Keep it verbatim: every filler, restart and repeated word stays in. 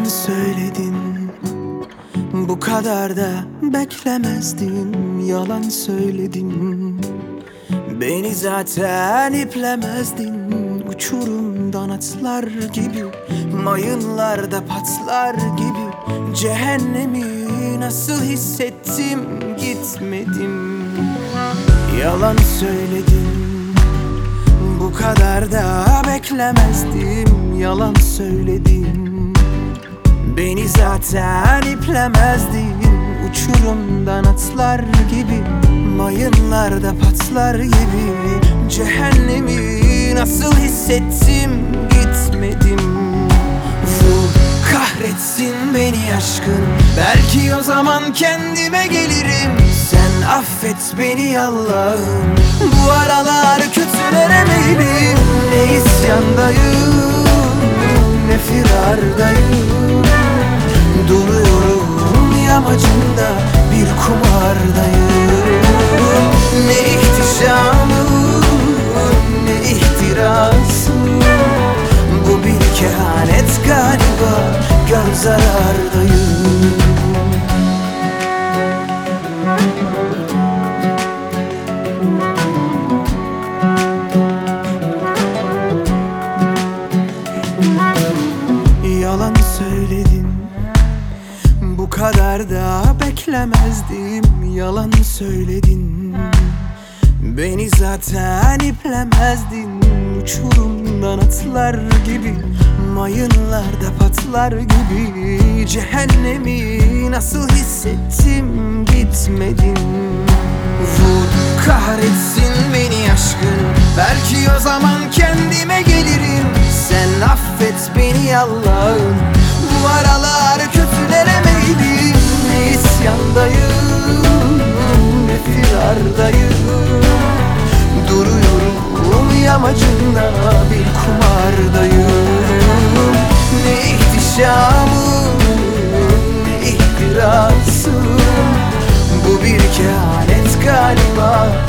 söyledin, bu kadar da beklemezdim. Yalan söyledin, beni zaten iplemezdin. Uçurumdan atlar gibi, mayınlarda patlar gibi. Cehennemi nasıl hissettim, gitmedim. Yalan söyledin, bu kadar da beklemezdim. Yalan söyledin, beni zaten iplemezdin. Uçurumdan atlar gibi, mayınlarda patlar gibi. Cehennemi nasıl hissettim, gitmedim. Vur kahretsin beni aşkın, belki o zaman kendime gelirim. Sen affet beni Allah'ım, bu aralar kötülere meylim. Ne isyandayım, ne firardayım. Duruyorum yamacında, bir kumardayım. Ne ihtişamım, ne ihtirasım. Bu bir kehanet galiba, gör zarardayım. Yalan söyledin, bu kadar da beklemezdim. Yalan söyledin, beni zaten iplemezdin. Uçurumdan atlar gibi, mayınlarda patlar gibi. Cehennemi nasıl hissettim, gitmedim. Vur kahretsin beni aşkın, belki o zaman kendime gelirim. Sen affet beni Allah'ım, bu aralar kötülere meylim. Ne isyandayım, ne firardayım. Duruyorum yamacında, bir kumardayım. Ne ihtişamım, ne ihtirasım. Bu bir kehanet galiba,